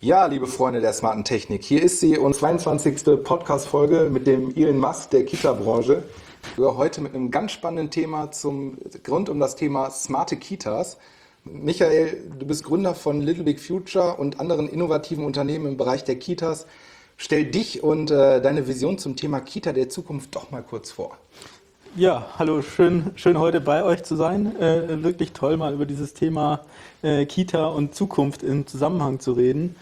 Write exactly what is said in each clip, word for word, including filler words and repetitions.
Ja, liebe Freunde der smarten Technik, hier ist sie, unsere zweiundzwanzigste Podcast-Folge mit dem Elon Musk der Kita-Branche. Wir heute mit einem ganz spannenden Thema zum rund um das Thema smarte Kitas. Michael, du bist Gründer von Little Big Future und anderen innovativen Unternehmen im Bereich der Kitas. Stell dich und äh, deine Vision zum Thema Kita der Zukunft doch mal kurz vor. Ja, hallo, schön, schön heute bei euch zu sein. Äh, wirklich toll, mal über dieses Thema äh, Kita und Zukunft im Zusammenhang zu reden.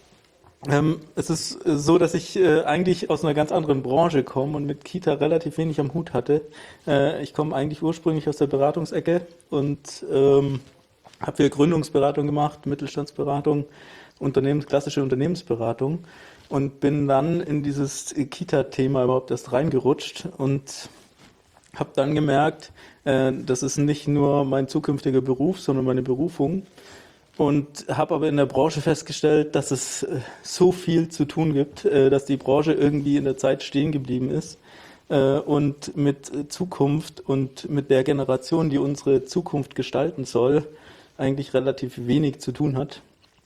Ähm, es ist so, dass ich äh, eigentlich aus einer ganz anderen Branche komme und mit Kita relativ wenig am Hut hatte. Äh, ich komme eigentlich ursprünglich aus der Beratungsecke und ähm, habe viel Gründungsberatung gemacht, Mittelstandsberatung, Unternehmens, klassische Unternehmensberatung und bin dann in dieses Kita-Thema überhaupt erst reingerutscht und habe dann gemerkt, äh, das ist nicht nur mein zukünftiger Beruf, sondern meine Berufung. Und habe aber in der Branche festgestellt, dass es äh, so viel zu tun gibt, äh, dass die Branche irgendwie in der Zeit stehen geblieben ist äh, und mit Zukunft und mit der Generation, die unsere Zukunft gestalten soll, eigentlich relativ wenig zu tun hat.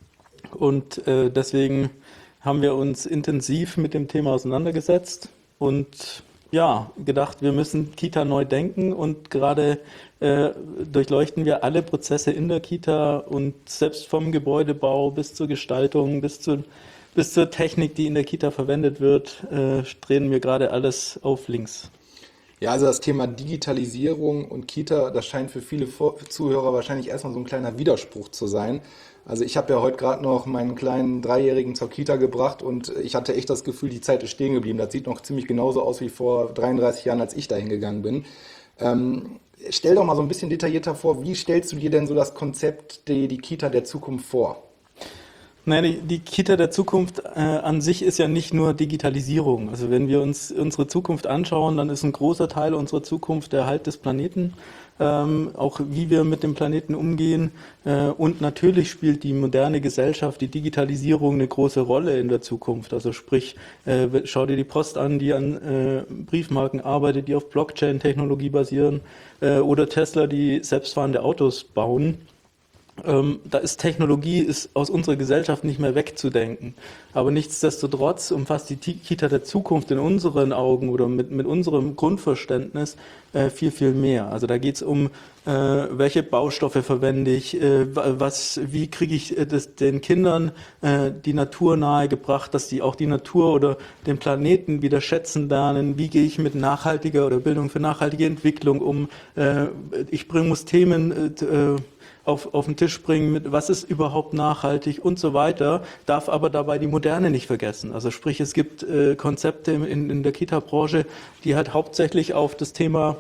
Und äh, deswegen haben wir uns intensiv mit dem Thema auseinandergesetzt und ja, gedacht, wir müssen Kita neu denken und gerade äh, durchleuchten wir alle Prozesse in der Kita und selbst vom Gebäudebau bis zur Gestaltung, bis, zu, bis zur Technik, die in der Kita verwendet wird, äh, drehen wir gerade alles auf links. Ja, also das Thema Digitalisierung und Kita, das scheint für viele Zuhörer wahrscheinlich erstmal so ein kleiner Widerspruch zu sein. Also ich habe ja heute gerade noch meinen kleinen Dreijährigen zur Kita gebracht und ich hatte echt das Gefühl, die Zeit ist stehen geblieben. Das sieht noch ziemlich genauso aus wie vor dreiunddreißig Jahren, als ich da hingegangen bin. Ähm, stell doch mal so ein bisschen detaillierter vor, wie stellst du dir denn so das Konzept, die, die Kita der Zukunft vor? Naja, die, die Kita der Zukunft äh, an sich ist ja nicht nur Digitalisierung. Also wenn wir uns unsere Zukunft anschauen, dann ist ein großer Teil unserer Zukunft der Erhalt des Planeten, ähm, auch wie wir mit dem Planeten umgehen. Äh, und natürlich spielt die moderne Gesellschaft, die Digitalisierung eine große Rolle in der Zukunft. Also sprich, äh, schau dir die Post an, die an äh, Briefmarken arbeitet, die auf Blockchain-Technologie basieren, äh, oder Tesla, die selbstfahrende Autos bauen. Ähm, da ist Technologie ist aus unserer Gesellschaft nicht mehr wegzudenken. Aber nichtsdestotrotz umfasst die Kita der Zukunft in unseren Augen oder mit, mit unserem Grundverständnis äh, viel, viel mehr. Also da geht es um, äh, welche Baustoffe verwende ich, äh, was, wie kriege ich äh, das, den Kindern äh, die Natur nahegebracht, dass die auch die Natur oder den Planeten wieder schätzen lernen, wie gehe ich mit nachhaltiger oder Bildung für nachhaltige Entwicklung um. Äh, ich bringe muss Themen äh, Auf, auf den Tisch bringen, mit was ist überhaupt nachhaltig und so weiter, darf aber dabei die Moderne nicht vergessen. Also sprich, es gibt äh, Konzepte in, in der Kita-Branche, die halt hauptsächlich auf das Thema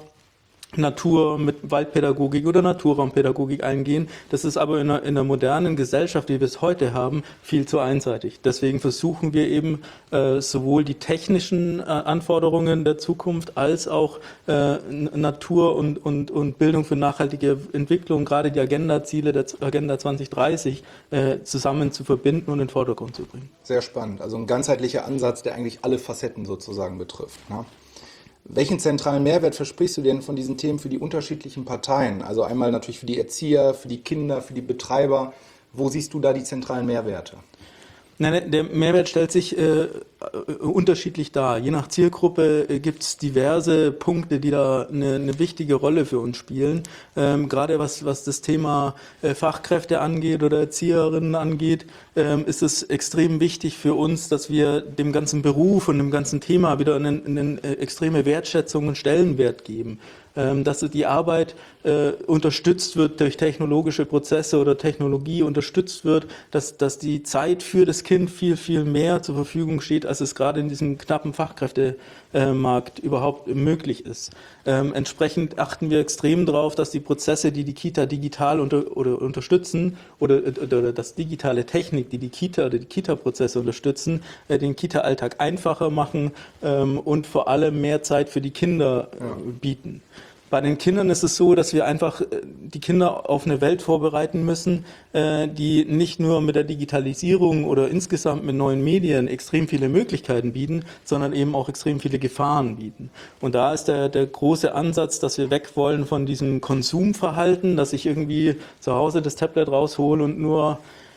Natur mit Waldpädagogik oder Naturraumpädagogik eingehen. Das ist aber in einer, in einer modernen Gesellschaft, wie wir es heute haben, viel zu einseitig. Deswegen versuchen wir eben äh, sowohl die technischen äh, Anforderungen der Zukunft als auch äh, Natur und, und, und Bildung für nachhaltige Entwicklung, gerade die Agenda-Ziele der Agenda zwanzig dreißig, äh, zusammen zu verbinden und in den Vordergrund zu bringen. Sehr spannend. Also ein ganzheitlicher Ansatz, der eigentlich alle Facetten sozusagen betrifft, ne? Welchen zentralen Mehrwert versprichst du denn von diesen Themen für die unterschiedlichen Parteien? Also einmal natürlich für die Erzieher, für die Kinder, für die Betreiber. Wo siehst du da die zentralen Mehrwerte? Nein, der Mehrwert stellt sich äh, unterschiedlich dar. Je nach Zielgruppe äh, gibt es diverse Punkte, die da eine, eine wichtige Rolle für uns spielen. Ähm, gerade was, was das Thema äh, Fachkräfte angeht oder Erzieherinnen angeht, ähm, ist es extrem wichtig für uns, dass wir dem ganzen Beruf und dem ganzen Thema wieder eine, eine äh, extreme Wertschätzung und Stellenwert geben. Ähm, dass die Arbeit äh, unterstützt wird durch technologische Prozesse oder Technologie unterstützt wird, dass, dass die Zeit für das Kind viel, viel mehr zur Verfügung steht, als es gerade in diesem knappen Fachkräftemarkt überhaupt möglich ist. Ähm, entsprechend achten wir extrem darauf, dass die Prozesse, die die Kita digital unter, oder unterstützen oder, oder dass digitale Technik, die die Kita oder die Kita-Prozesse unterstützen, äh, den Kita-Alltag einfacher machen ähm, und vor allem mehr Zeit für die Kinder äh, bieten. Bei den Kindern ist es so, dass wir einfach die Kinder auf eine Welt vorbereiten müssen, die nicht nur mit der Digitalisierung oder insgesamt mit neuen Medien extrem viele Möglichkeiten bieten, sondern eben auch extrem viele Gefahren bieten. Und da ist der, der große Ansatz, dass wir weg wollen von diesem Konsumverhalten, dass ich irgendwie zu Hause das Tablet raushole und nur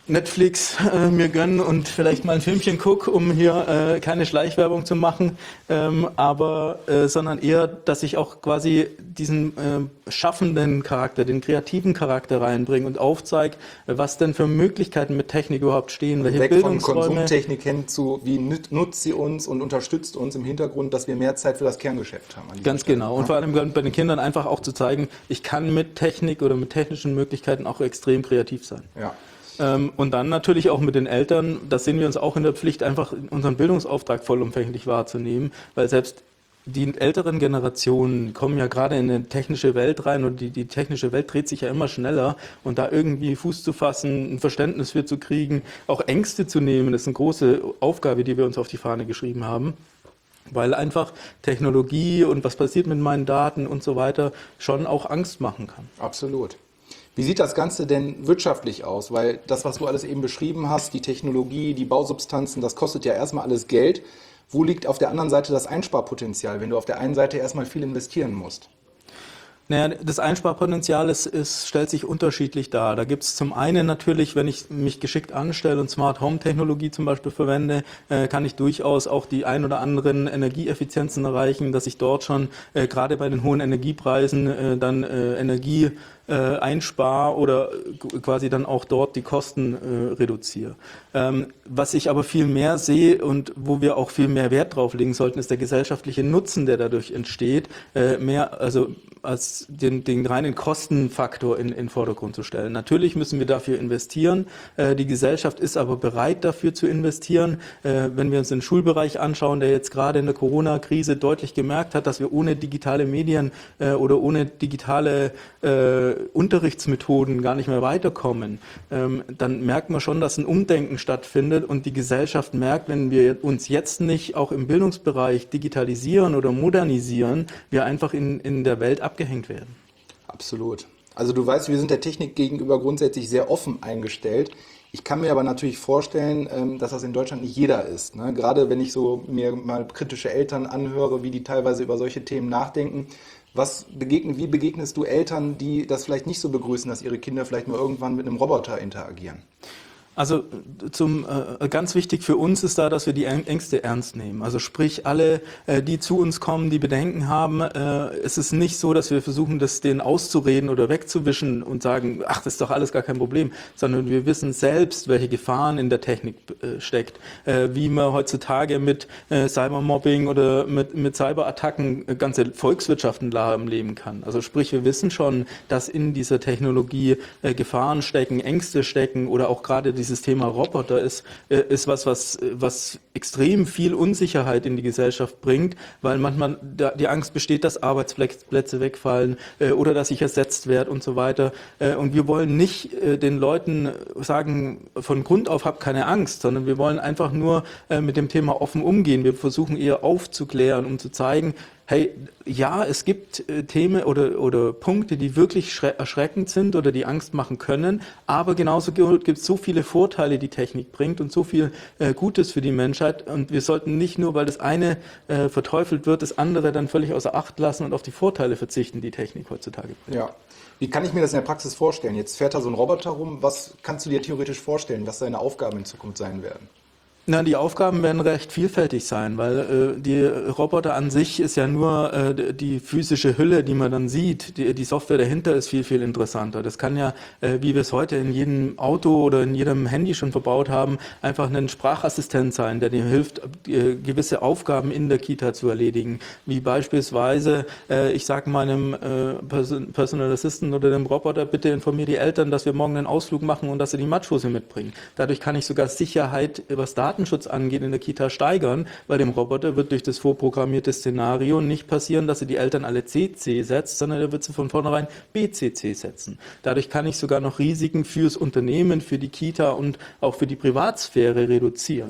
Netflix äh, mir gönnen und vielleicht mal ein Filmchen gucke, um hier äh, keine Schleichwerbung zu machen, ähm, aber äh, sondern eher, dass ich auch quasi diesen äh, schaffenden Charakter, den kreativen Charakter reinbringe und aufzeige, was denn für Möglichkeiten mit Technik überhaupt stehen, welche Weg von Bildungsräume. Konsumtechnik hin zu, wie nüt- nutzt sie uns und unterstützt uns im Hintergrund, dass wir mehr Zeit für das Kerngeschäft haben. an dieser Ganz Stelle. genau. Und Ja. vor allem bei den Kindern einfach auch zu zeigen, ich kann mit Technik oder mit technischen Möglichkeiten auch extrem kreativ sein. Ja. Ähm, und dann natürlich auch mit den Eltern, das sehen wir uns auch in der Pflicht, einfach unseren Bildungsauftrag vollumfänglich wahrzunehmen, weil selbst die älteren Generationen kommen ja gerade in eine technische Welt rein und die, die technische Welt dreht sich ja immer schneller und da irgendwie Fuß zu fassen, ein Verständnis für zu kriegen, auch Ängste zu nehmen, das ist eine große Aufgabe, die wir uns auf die Fahne geschrieben haben. Weil einfach Technologie und was passiert mit meinen Daten und so weiter schon auch Angst machen kann. Absolut. Wie sieht das Ganze denn wirtschaftlich aus? Weil das, was du alles eben beschrieben hast, die Technologie, die Bausubstanzen, das kostet ja erstmal alles Geld. Wo liegt auf der anderen Seite das Einsparpotenzial, wenn du auf der einen Seite erstmal viel investieren musst? Naja, das Einsparpotenzial ist, ist, stellt sich unterschiedlich dar. Da gibt es zum einen natürlich, wenn ich mich geschickt anstelle und Smart Home Technologie zum Beispiel verwende, äh, kann ich durchaus auch die ein oder anderen Energieeffizienzen erreichen, dass ich dort schon äh, gerade bei den hohen Energiepreisen äh, dann äh, Energie äh, einspare oder quasi dann auch dort die Kosten äh, reduziere. Ähm, was ich aber viel mehr sehe und wo wir auch viel mehr Wert drauf legen sollten, ist der gesellschaftliche Nutzen, der dadurch entsteht, äh, mehr also als den, den reinen Kostenfaktor in in Vordergrund zu stellen. Natürlich müssen wir dafür investieren. Äh, die Gesellschaft ist aber bereit, dafür zu investieren. Äh, wenn wir uns den Schulbereich anschauen, der jetzt gerade in der Corona-Krise deutlich gemerkt hat, dass wir ohne digitale Medien äh, oder ohne digitale äh, Unterrichtsmethoden gar nicht mehr weiterkommen, ähm, dann merkt man schon, dass ein Umdenken stattfindet und die Gesellschaft merkt, wenn wir uns jetzt nicht auch im Bildungsbereich digitalisieren oder modernisieren, wir einfach in, in der Welt abgehängt werden. Absolut. Also du weißt, wir sind der Technik gegenüber grundsätzlich sehr offen eingestellt. Ich kann mir aber natürlich vorstellen, ähm, dass das in Deutschland nicht jeder ist. Ne? Gerade wenn ich so mir mal kritische Eltern anhöre, wie die teilweise über solche Themen nachdenken. Was begegnet, wie begegnest du Eltern, die das vielleicht nicht so begrüßen, dass ihre Kinder vielleicht mal irgendwann mit einem Roboter interagieren? Also zum äh, ganz wichtig für uns ist da, dass wir die Ängste ernst nehmen. Also sprich, alle, äh, die zu uns kommen, die Bedenken haben, äh, es ist nicht so, dass wir versuchen, das denen auszureden oder wegzuwischen und sagen, ach, das ist doch alles gar kein Problem, sondern wir wissen selbst, welche Gefahren in der Technik äh, steckt, äh, wie man heutzutage mit äh, Cybermobbing oder mit, mit Cyberattacken äh, ganze Volkswirtschaften lahmleben kann. Also sprich, wir wissen schon, dass in dieser Technologie äh, Gefahren stecken, Ängste stecken oder auch gerade die dieses Thema Roboter ist, ist was, was, was extrem viel Unsicherheit in die Gesellschaft bringt, weil manchmal die Angst besteht, dass Arbeitsplätze wegfallen oder dass ich ersetzt werde und so weiter. Und wir wollen nicht den Leuten sagen, von Grund auf habt keine Angst, sondern wir wollen einfach nur mit dem Thema offen umgehen. Wir versuchen eher aufzuklären, um zu zeigen, hey, ja, es gibt äh, Themen oder, oder Punkte, die wirklich erschreckend sind oder die Angst machen können, aber genauso gibt es so viele Vorteile, die Technik bringt und so viel äh, Gutes für die Menschheit und wir sollten nicht nur, weil das eine äh, verteufelt wird, das andere dann völlig außer Acht lassen und auf die Vorteile verzichten, die Technik heutzutage bringt. Ja. Wie kann ich mir das in der Praxis vorstellen? Jetzt fährt da so ein Roboter rum. Was kannst du dir theoretisch vorstellen, was seine Aufgaben in Zukunft sein werden? Na, die Aufgaben werden recht vielfältig sein, weil äh, die Roboter an sich ist ja nur äh, die physische Hülle, die man dann sieht. Die, die Software dahinter ist viel, viel interessanter. Das kann ja, äh, wie wir es heute in jedem Auto oder in jedem Handy schon verbaut haben, einfach ein Sprachassistent sein, der dir hilft, äh, gewisse Aufgaben in der Kita zu erledigen. Wie beispielsweise, äh, ich sage meinem äh, Person, Personal Assistant oder dem Roboter, bitte informiere die Eltern, dass wir morgen einen Ausflug machen und dass sie die Matschhose mitbringen. Dadurch kann ich sogar Sicherheit, was Daten Datenschutz angeht, in der Kita steigern. Bei dem Roboter wird durch das vorprogrammierte Szenario nicht passieren, dass er die Eltern alle C C setzt, sondern er wird sie von vornherein B C C setzen. Dadurch kann ich sogar noch Risiken fürs Unternehmen, für die Kita und auch für die Privatsphäre reduzieren.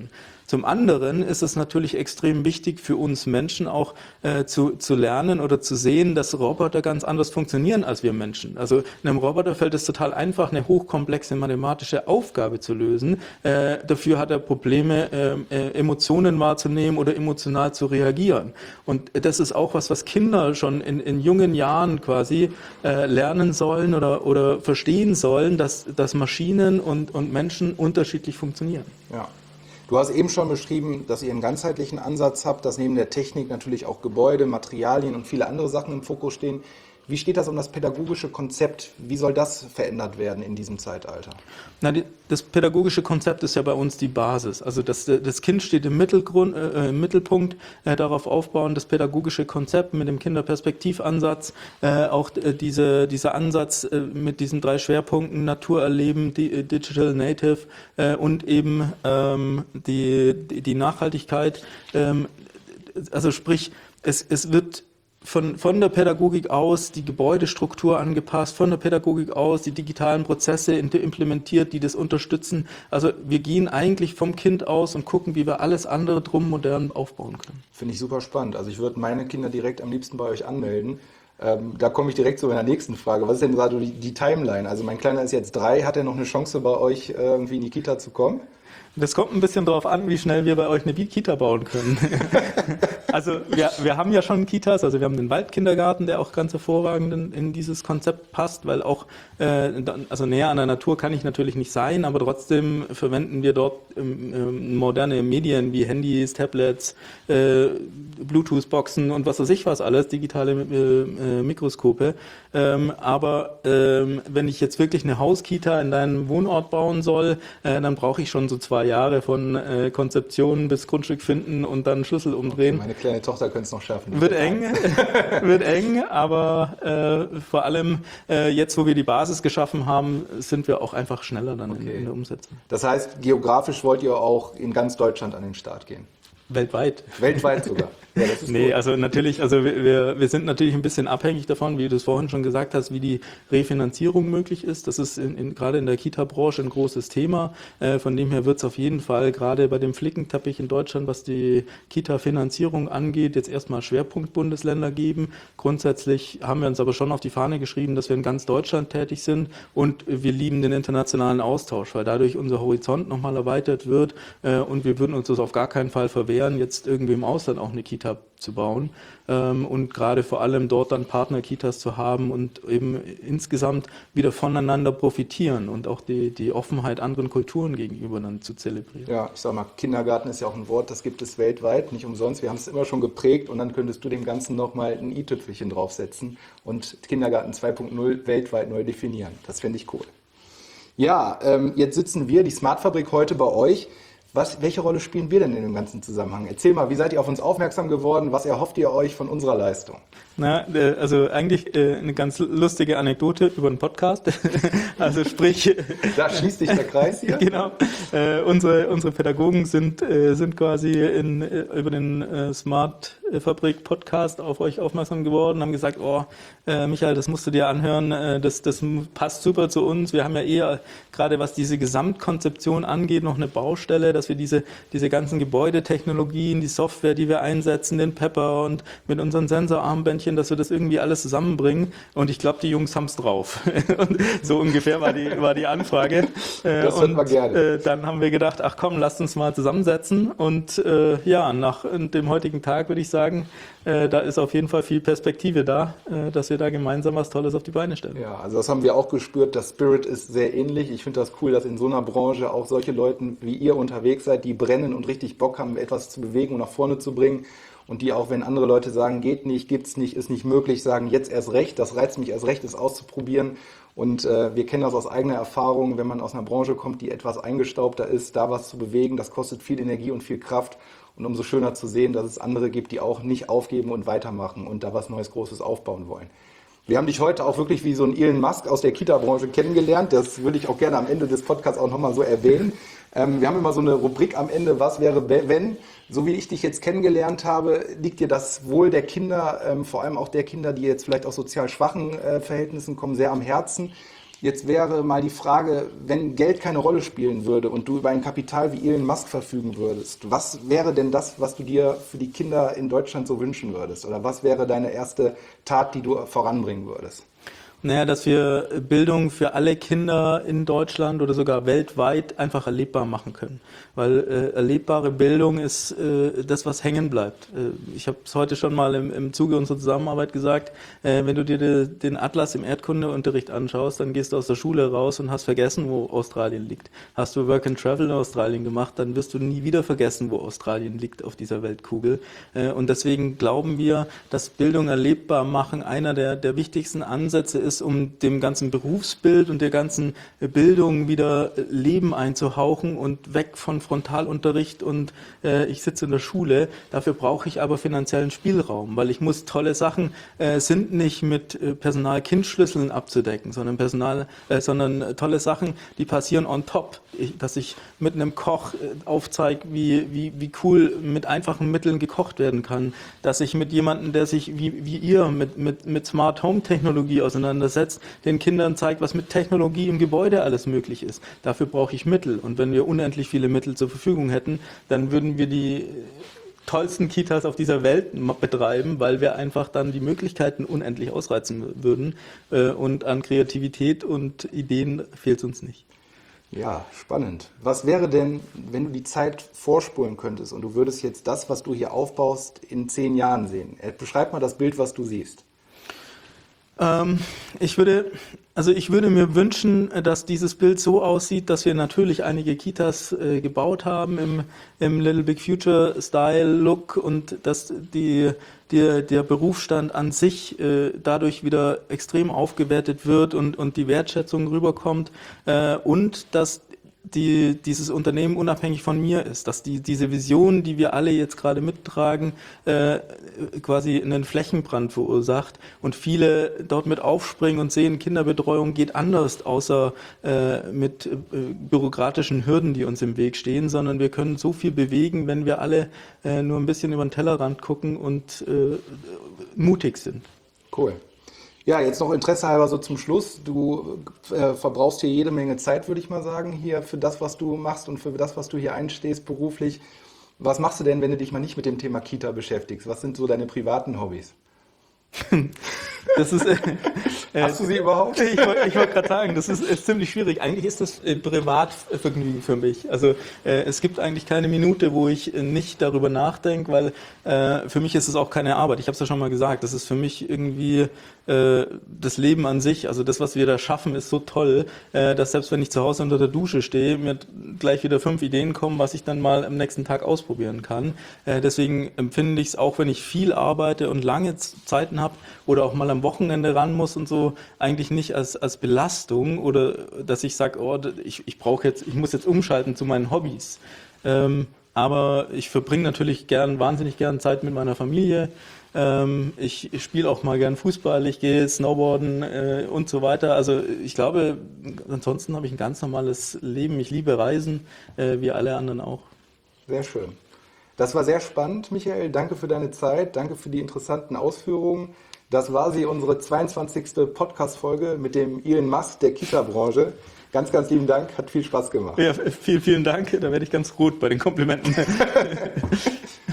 Zum anderen ist es natürlich extrem wichtig für uns Menschen auch äh, zu, zu lernen oder zu sehen, dass Roboter ganz anders funktionieren als wir Menschen. Also einem Roboter fällt es total einfach, eine hochkomplexe mathematische Aufgabe zu lösen. Äh, dafür hat er Probleme, äh, äh, Emotionen wahrzunehmen oder emotional zu reagieren. Und das ist auch was, was Kinder schon in, in jungen Jahren quasi äh, lernen sollen oder, oder verstehen sollen, dass, dass Maschinen und, und Menschen unterschiedlich funktionieren. Ja. Du hast eben schon beschrieben, dass ihr einen ganzheitlichen Ansatz habt, dass neben der Technik natürlich auch Gebäude, Materialien und viele andere Sachen im Fokus stehen. Wie steht das um das pädagogische Konzept? Wie soll das verändert werden in diesem Zeitalter? Na, die, das pädagogische Konzept ist ja bei uns die Basis. Also das, das Kind steht im, Mittelgrund, äh, im Mittelpunkt, äh, darauf aufbauen, das pädagogische Konzept mit dem Kinderperspektivansatz, äh, auch äh, diese, dieser Ansatz äh, mit diesen drei Schwerpunkten, Natur erleben, die, Digital Native äh, und eben ähm, die, die, die Nachhaltigkeit. Ähm, also sprich, es, es wird Von, von der Pädagogik aus die Gebäudestruktur angepasst, von der Pädagogik aus die digitalen Prozesse implementiert, die das unterstützen. Also wir gehen eigentlich vom Kind aus und gucken, wie wir alles andere drum modern aufbauen können. Finde ich super spannend. Also ich würde meine Kinder direkt am liebsten bei euch anmelden. Ähm, da komme ich direkt zu meiner nächsten Frage. Was ist denn gerade die, die Timeline? Also mein Kleiner ist jetzt drei. Hat er noch eine Chance, bei euch äh, irgendwie in die Kita zu kommen? Das kommt ein bisschen darauf an, wie schnell wir bei euch eine Kita bauen können. Also wir, wir haben ja schon Kitas, also wir haben den Waldkindergarten, der auch ganz hervorragend in, in dieses Konzept passt, weil auch, äh, also näher an der Natur kann ich natürlich nicht sein, aber trotzdem verwenden wir dort ähm, moderne Medien wie Handys, Tablets, äh, Bluetooth-Boxen und was weiß ich was alles, digitale äh, Mikroskope. Ähm, aber ähm, wenn ich jetzt wirklich eine Hauskita in deinem Wohnort bauen soll, äh, dann brauche ich schon so zwei Jahre von äh, Konzeption bis Grundstück finden und dann Schlüssel umdrehen. Meine kleine Tochter könnte es noch schaffen. Wird eng, wird eng, aber äh, vor allem äh, jetzt, wo wir die Basis geschaffen haben, sind wir auch einfach schneller dann okay. in, in der Umsetzung. Das heißt, geografisch wollt ihr auch in ganz Deutschland an den Start gehen? Weltweit. Weltweit sogar. Ja, das ist nee, gut. also natürlich, also wir, wir sind natürlich ein bisschen abhängig davon, wie du es vorhin schon gesagt hast, wie die Refinanzierung möglich ist. Das ist in, in, gerade in der Kita-Branche ein großes Thema. Äh, von dem her wird es auf jeden Fall gerade bei dem Flickenteppich in Deutschland, was die Kita-Finanzierung angeht, jetzt erstmal Schwerpunktbundesländer geben. Grundsätzlich haben wir uns aber schon auf die Fahne geschrieben, dass wir in ganz Deutschland tätig sind und wir lieben den internationalen Austausch, weil dadurch unser Horizont nochmal erweitert wird äh, und wir würden uns das auf gar keinen Fall verwehren, jetzt irgendwie im Ausland auch eine Kita zu bauen ähm, und gerade vor allem dort dann Partner-Kitas zu haben und eben insgesamt wieder voneinander profitieren und auch die, die Offenheit anderen Kulturen gegenüber dann zu zelebrieren. Ja, ich sag mal, Kindergarten ist ja auch ein Wort, das gibt es weltweit, nicht umsonst. Wir haben es immer schon geprägt und dann könntest du dem Ganzen nochmal ein i-Tüpfelchen draufsetzen und Kindergarten zwei Punkt null weltweit neu definieren. Das fände ich cool. Ja, ähm, jetzt sitzen wir, die Smartfabrik, heute bei euch. Was, welche Rolle spielen wir denn in dem ganzen Zusammenhang? Erzähl mal, wie seid ihr auf uns aufmerksam geworden? Was erhofft ihr euch von unserer Leistung? Na, also eigentlich eine ganz lustige Anekdote über einen Podcast. Also sprich... Da schließt sich der Kreis hier. Genau. Äh, unsere, unsere Pädagogen sind, äh, sind quasi in, äh, über den äh, Smart Fabrik Podcast auf euch aufmerksam geworden, haben gesagt, oh, äh, Michael, das musst du dir anhören, äh, das, das passt super zu uns. Wir haben ja eher, gerade was diese Gesamtkonzeption angeht, noch eine Baustelle, dass wir diese, diese ganzen Gebäudetechnologien, die Software, die wir einsetzen, den Pepper und mit unseren Sensorarmbändchen, dass wir das irgendwie alles zusammenbringen. Und ich glaube, die Jungs haben es drauf. Und so ungefähr war die, war die Anfrage. Das hört man gerne. Äh, dann haben wir gedacht, ach komm, lasst uns mal zusammensetzen. Und äh, ja, nach dem heutigen Tag würde ich sagen, äh, da ist auf jeden Fall viel Perspektive da, äh, dass wir da gemeinsam was Tolles auf die Beine stellen. Ja, also das haben wir auch gespürt. Das Spirit ist sehr ähnlich. Ich finde das cool, dass in so einer Branche auch solche Leute wie ihr unterwegs seid, die brennen und richtig Bock haben, etwas zu bewegen und nach vorne zu bringen. Und die auch, wenn andere Leute sagen, geht nicht, gibt's nicht, ist nicht möglich, sagen, jetzt erst recht, das reizt mich erst recht, es auszuprobieren. Und äh, wir kennen das aus eigener Erfahrung, wenn man aus einer Branche kommt, die etwas eingestaubter ist, da was zu bewegen, das kostet viel Energie und viel Kraft. Und umso schöner zu sehen, dass es andere gibt, die auch nicht aufgeben und weitermachen und da was Neues, Großes aufbauen wollen. Wir haben dich heute auch wirklich wie so ein Elon Musk aus der Kita-Branche kennengelernt. Das würde ich auch gerne am Ende des Podcasts auch nochmal so erwähnen. Ähm, wir haben immer so eine Rubrik am Ende, was wäre, wenn? So wie ich dich jetzt kennengelernt habe, liegt dir das Wohl der Kinder, ähm, vor allem auch der Kinder, die jetzt vielleicht aus sozial schwachen äh, Verhältnissen kommen, sehr am Herzen. Jetzt wäre mal die Frage, wenn Geld keine Rolle spielen würde und du über ein Kapital wie Elon Musk verfügen würdest, was wäre denn das, was du dir für die Kinder in Deutschland so wünschen würdest? Oder was wäre deine erste Tat, die du voranbringen würdest? Naja, dass wir Bildung für alle Kinder in Deutschland oder sogar weltweit einfach erlebbar machen können. Weil äh, erlebbare Bildung ist äh, das, was hängen bleibt. Äh, ich habe es heute schon mal im, im Zuge unserer Zusammenarbeit gesagt, äh, wenn du dir de, den Atlas im Erdkundeunterricht anschaust, dann gehst du aus der Schule raus und hast vergessen, wo Australien liegt. Hast du Work and Travel in Australien gemacht, dann wirst du nie wieder vergessen, wo Australien liegt auf dieser Weltkugel. Äh, und deswegen glauben wir, dass Bildung erlebbar machen einer der, der wichtigsten Ansätze ist, um dem ganzen Berufsbild und der ganzen Bildung wieder Leben einzuhauchen und weg von Frontalunterricht und äh, ich sitze in der Schule. Dafür brauche ich aber finanziellen Spielraum, weil ich muss tolle Sachen äh, sind nicht mit äh, Personal-Kind-Schlüsseln abzudecken, sondern Personal, äh, sondern tolle Sachen, die passieren on top. Ich, dass ich mit einem Koch äh, aufzeige, wie, wie, wie cool mit einfachen Mitteln gekocht werden kann. Dass ich mit jemandem, der sich wie, wie ihr mit, mit, mit Smart Home Technologie auseinandersetzt, den Kindern zeigt, was mit Technologie im Gebäude alles möglich ist. Dafür brauche ich Mittel. Und wenn wir unendlich viele Mittel zur Verfügung hätten, dann würden wir die tollsten Kitas auf dieser Welt betreiben, weil wir einfach dann die Möglichkeiten unendlich ausreizen würden. Und an Kreativität und Ideen fehlt es uns nicht. Ja, spannend. Was wäre denn, wenn du die Zeit vorspulen könntest und du würdest jetzt das, was du hier aufbaust, in zehn Jahren sehen? Beschreib mal das Bild, was du siehst. Ähm, ich würde, also ich würde mir wünschen, dass dieses Bild so aussieht, dass wir natürlich einige Kitas äh, gebaut haben im, im Little Big Future Style Look und dass die, die, der Berufsstand an sich äh, dadurch wieder extrem aufgewertet wird und, und die Wertschätzung rüberkommt äh, und dass die, dieses Unternehmen unabhängig von mir ist, dass die, diese Vision, die wir alle jetzt gerade mittragen, äh, quasi einen Flächenbrand verursacht und viele dort mit aufspringen und sehen, Kinderbetreuung geht anders, außer äh, mit äh, bürokratischen Hürden, die uns im Weg stehen, sondern wir können so viel bewegen, wenn wir alle äh, nur ein bisschen über den Tellerrand gucken und äh, mutig sind. Cool. Ja, jetzt noch Interesse halber so zum Schluss. Du äh, verbrauchst hier jede Menge Zeit, würde ich mal sagen, hier für das, was du machst und für das, was du hier einstehst beruflich. Was machst du denn, wenn du dich mal nicht mit dem Thema Kita beschäftigst? Was sind so deine privaten Hobbys? Das ist, äh, Hast du sie überhaupt? Ich wollte wollt gerade sagen, das ist, ist ziemlich schwierig. Eigentlich ist das äh, Privatvergnügen für mich. Also äh, es gibt eigentlich keine Minute, wo ich äh, nicht darüber nachdenke, weil äh, für mich ist es auch keine Arbeit. Ich habe es ja schon mal gesagt, das ist für mich irgendwie äh, das Leben an sich. Also das, was wir da schaffen, ist so toll, äh, dass selbst wenn ich zu Hause unter der Dusche stehe, mir gleich wieder fünf Ideen kommen, was ich dann mal am nächsten Tag ausprobieren kann. Äh, deswegen empfinde ich es, auch wenn ich viel arbeite und lange Zeiten habe oder auch mal am Wochenende ran muss und so, eigentlich nicht als, als Belastung oder dass ich sage, oh, ich, ich brauche jetzt, ich muss jetzt umschalten zu meinen Hobbys. Ähm, aber ich verbringe natürlich gern, wahnsinnig gern Zeit mit meiner Familie. Ähm, ich ich spiele auch mal gern Fußball, ich gehe Snowboarden äh, und so weiter. Also ich glaube, ansonsten habe ich ein ganz normales Leben. Ich liebe Reisen, äh, wie alle anderen auch. Sehr schön. Das war sehr spannend, Michael. Danke für deine Zeit, danke für die interessanten Ausführungen. Das war sie, unsere zweiundzwanzigste Podcast-Folge mit dem Elon Musk der Kita-Branche. Ganz, ganz lieben Dank, hat viel Spaß gemacht. Ja, vielen, vielen Dank. Da werde ich ganz rot bei den Komplimenten.